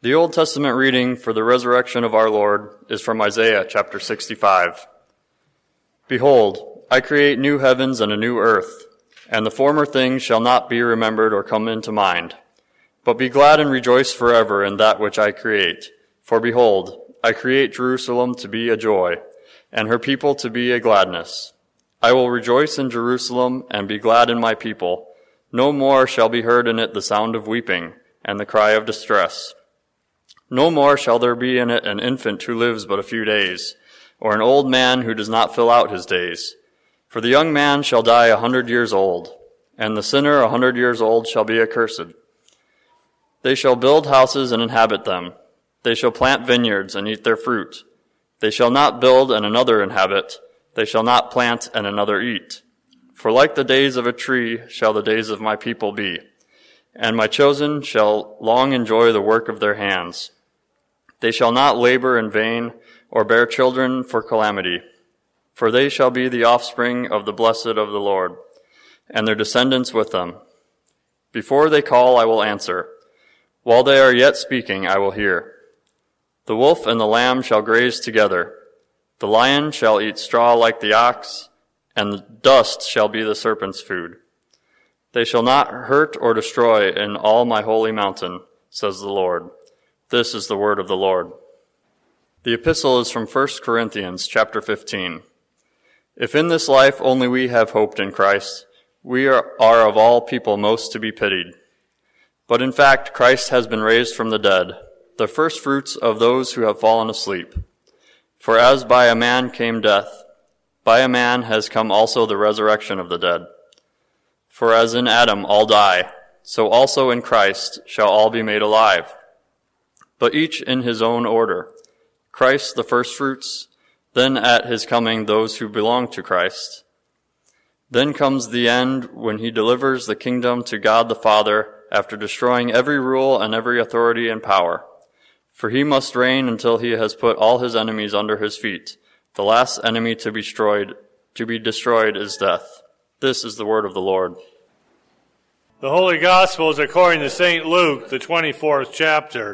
The Old Testament reading for the resurrection of our Lord is from Isaiah chapter 65. Behold, I create new heavens and a new earth, and the former things shall not be remembered or come into mind. But be glad and rejoice forever in that which I create. For behold, I create Jerusalem to be a joy, and her people to be a gladness. I will rejoice in Jerusalem and be glad in my people. No more shall be heard in it the sound of weeping and the cry of distress. No more shall there be in it an infant who lives but a few days, or an old man who does not fill out his days. For the young man shall die 100 years old, and the sinner 100 years old shall be accursed. They shall build houses and inhabit them. They shall plant vineyards and eat their fruit. They shall not build and another inhabit. They shall not plant and another eat. For like the days of a tree shall the days of my people be, and my chosen shall long enjoy the work of their hands. They shall not labor in vain or bear children for calamity, for they shall be the offspring of the blessed of the Lord, and their descendants with them. Before they call, I will answer. While they are yet speaking, I will hear. The wolf and the lamb shall graze together. The lion shall eat straw like the ox, and the dust shall be the serpent's food. They shall not hurt or destroy in all my holy mountain, says the Lord. This is the word of the Lord. The epistle is from 1 Corinthians chapter 15. If in this life only we have hoped in Christ, we are of all people most to be pitied. But in fact, Christ has been raised from the dead, the first fruits of those who have fallen asleep. For as by a man came death, by a man has come also the resurrection of the dead. For as in Adam all die, so also in Christ shall all be made alive. But each in his own order. Christ the firstfruits, then at his coming those who belong to Christ. Then comes the end when he delivers the kingdom to God the Father after destroying every rule and every authority and power. For he must reign until he has put all his enemies under his feet. The last enemy to be destroyed is death. This is the word of the Lord. The Holy Gospel is according to St. Luke, the 24th chapter.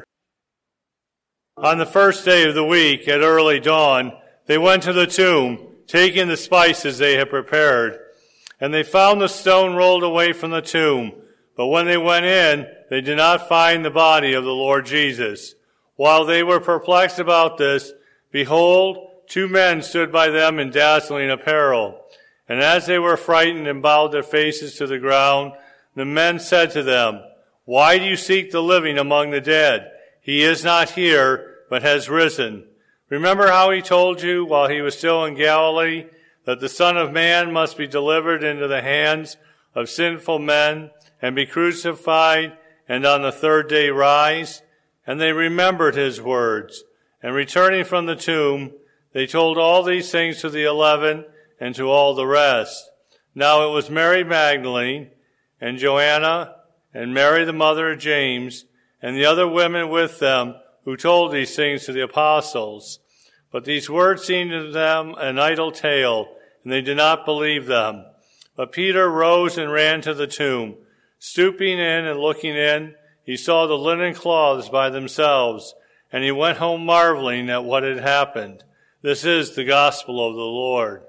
On the first day of the week, at early dawn, they went to the tomb, taking the spices they had prepared. And they found the stone rolled away from the tomb. But when they went in, they did not find the body of the Lord Jesus. While they were perplexed about this, behold, two men stood by them in dazzling apparel. And as they were frightened and bowed their faces to the ground, the men said to them, Why do you seek the living among the dead? He is not here, but has risen. Remember how he told you while he was still in Galilee that the Son of Man must be delivered into the hands of sinful men and be crucified and on the third day rise? And they remembered his words. And returning from the tomb, they told all these things to the 11 and to all the rest. Now it was Mary Magdalene and Joanna and Mary the mother of James and the other women with them who told these things to the apostles. But these words seemed to them an idle tale, and they did not believe them. But Peter rose and ran to the tomb. Stooping in and looking in, he saw the linen cloths by themselves, and he went home marveling at what had happened. This is the gospel of the Lord.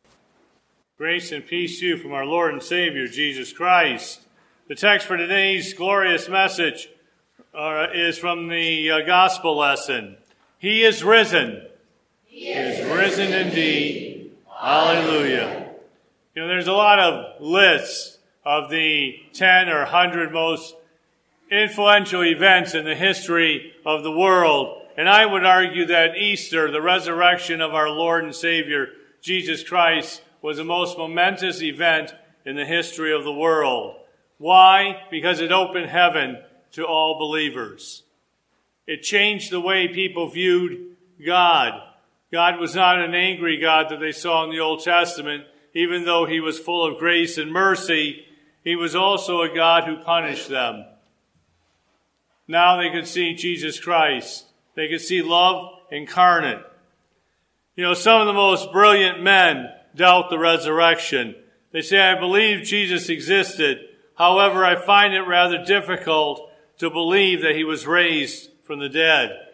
Grace and peace to you from our Lord and Savior, Jesus Christ. The text for today's glorious message is from the gospel lesson. He is risen. He is risen indeed. Hallelujah. You know, there's a lot of lists of the 10 or 100 most influential events in the history of the world. And I would argue that Easter, the resurrection of our Lord and Savior, Jesus Christ, was the most momentous event in the history of the world. Why? Because it opened heaven to all believers. It changed the way people viewed God. God was not an angry God that they saw in the Old Testament. Even though he was full of grace and mercy, he was also a God who punished them. Now they could see Jesus Christ. They could see love incarnate. You know, some of the most brilliant men doubt the resurrection. They say, I believe Jesus existed. However, I find it rather difficult to believe that he was raised from the dead.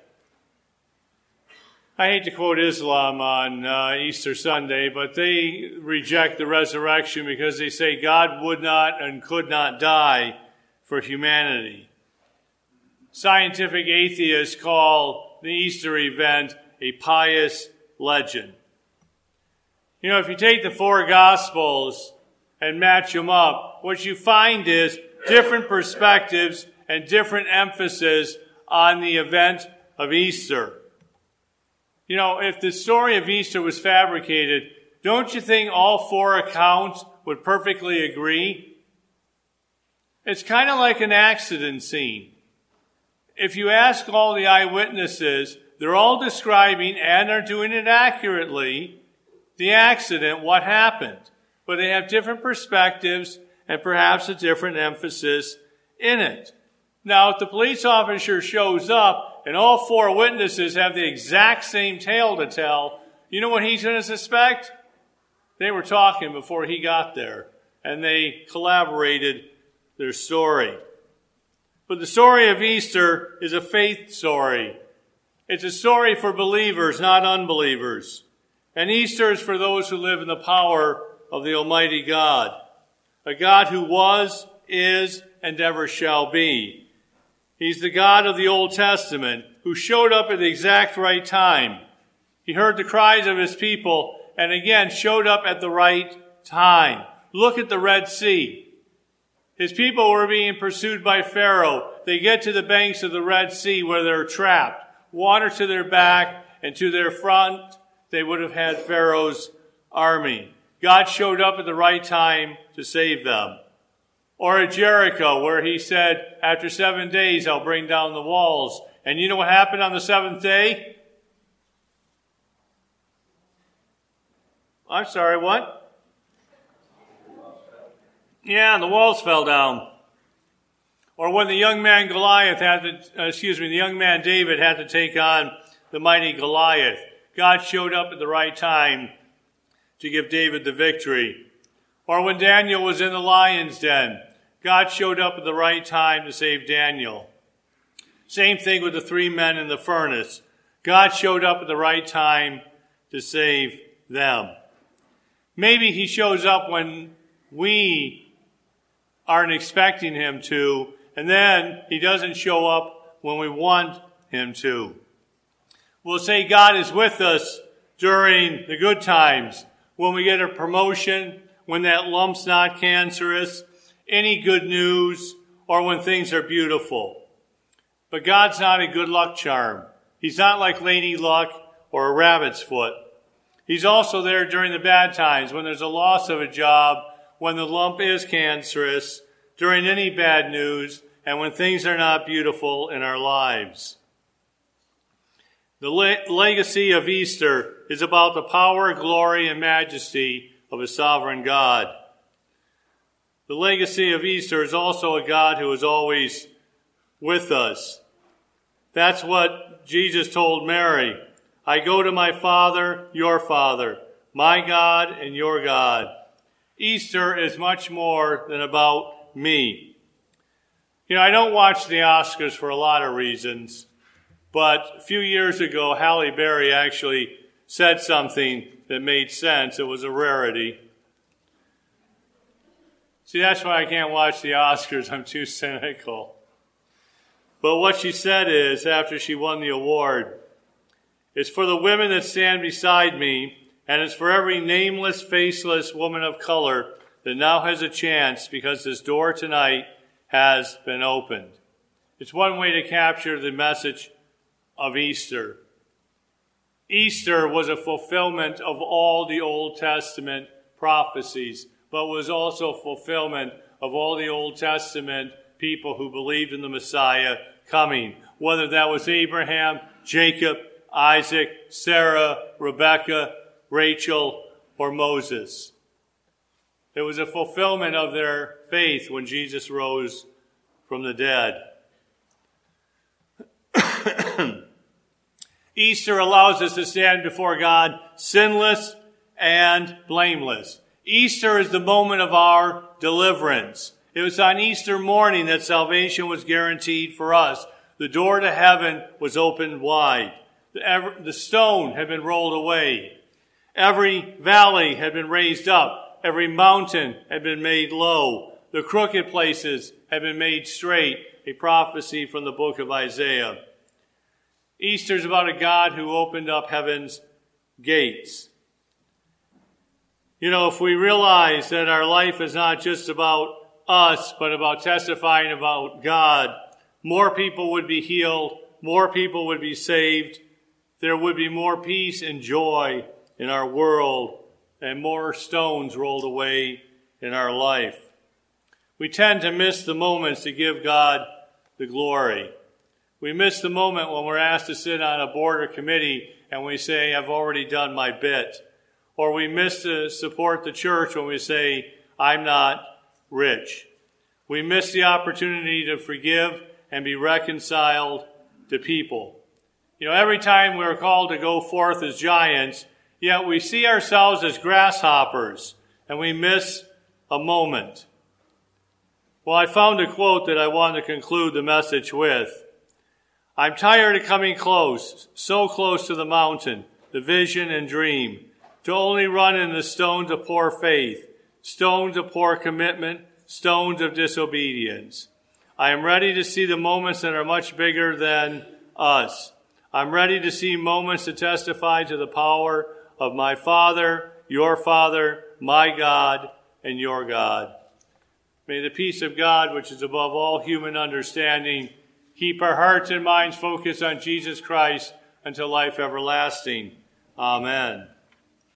I hate to quote Islam on Easter Sunday, but they reject the resurrection because they say God would not and could not die for humanity. Scientific atheists call the Easter event a pious legend. You know, if you take the four Gospels and match them up, what you find is different perspectives and different emphasis on the event of Easter. You know, if the story of Easter was fabricated, don't you think all four accounts would perfectly agree? It's kind of like an accident scene. If you ask all the eyewitnesses, they're all describing, and they're doing it accurately, the accident, what happened. But they have different perspectives and perhaps a different emphasis in it. Now, if the police officer shows up and all four witnesses have the exact same tale to tell, you know what he's going to suspect? They were talking before he got there, and they collaborated their story. But the story of Easter is a faith story. It's a story for believers, not unbelievers. And Easter is for those who live in the power of the Almighty God, a God who was, is, and ever shall be. He's the God of the Old Testament who showed up at the exact right time. He heard the cries of his people and again showed up at the right time. Look at the Red Sea. His people were being pursued by Pharaoh. They get to the banks of the Red Sea where they're trapped. Water to their back and to their front, they would have had Pharaoh's army. God showed up at the right time to save them. Or at Jericho, where he said, after 7 days, I'll bring down the walls. And you know what happened on the seventh day? I'm sorry, what? Yeah, the walls fell down. Or when the young man David had to take on the mighty Goliath, God showed up at the right time to give David the victory. Or when Daniel was in the lion's den, God showed up at the right time to save Daniel. Same thing with the three men in the furnace. God showed up at the right time to save them. Maybe he shows up when we aren't expecting him to, and then he doesn't show up when we want him to. We'll say God is with us during the good times, when we get a promotion, when that lump's not cancerous, any good news, or when things are beautiful. But God's not a good luck charm. He's not like Lady Luck or a rabbit's foot. He's also there during the bad times, when there's a loss of a job, when the lump is cancerous, during any bad news, and when things are not beautiful in our lives. The legacy of Easter is about the power, glory, and majesty of a sovereign God. The legacy of Easter is also a God who is always with us. That's what Jesus told Mary. I go to my Father, your Father, my God and your God. Easter is much more than about me. You know, I don't watch the Oscars for a lot of reasons, but a few years ago, Halle Berry actually said something that made sense. It was a rarity. See, that's why I can't watch the Oscars. I'm too cynical. But what she said is, after she won the award, it's for the women that stand beside me, and it's for every nameless, faceless woman of color that now has a chance because this door tonight has been opened. It's one way to capture the message of Easter. Easter was a fulfillment of all the Old Testament prophecies, but was also fulfillment of all the Old Testament people who believed in the Messiah coming, whether that was Abraham, Jacob, Isaac, Sarah, Rebecca, Rachel, or Moses. It was a fulfillment of their faith when Jesus rose from the dead. Easter allows us to stand before God sinless and blameless. Easter is the moment of our deliverance. It was on Easter morning that salvation was guaranteed for us. The door to heaven was opened wide. The stone had been rolled away. Every valley had been raised up. Every mountain had been made low. The crooked places had been made straight, a prophecy from the book of Isaiah. Easter is about a God who opened up heaven's gates. You know, if we realize that our life is not just about us, but about testifying about God, more people would be healed, more people would be saved, there would be more peace and joy in our world, and more stones rolled away in our life. We tend to miss the moments to give God the glory. We miss the moment when we're asked to sit on a board or committee and we say, I've already done my bit. Or we miss to support the church when we say, I'm not rich. We miss the opportunity to forgive and be reconciled to people. You know, every time we're called to go forth as giants, yet we see ourselves as grasshoppers and we miss a moment. Well, I found a quote that I want to conclude the message with. I'm tired of coming close, so close to the mountain, the vision and dream, to only run in the stones of poor faith, stones of poor commitment, stones of disobedience. I am ready to see the moments that are much bigger than us. I'm ready to see moments to testify to the power of my Father, my God, and your God. May the peace of God, which is above all human understanding, keep our hearts and minds focused on Jesus Christ until life everlasting. Amen.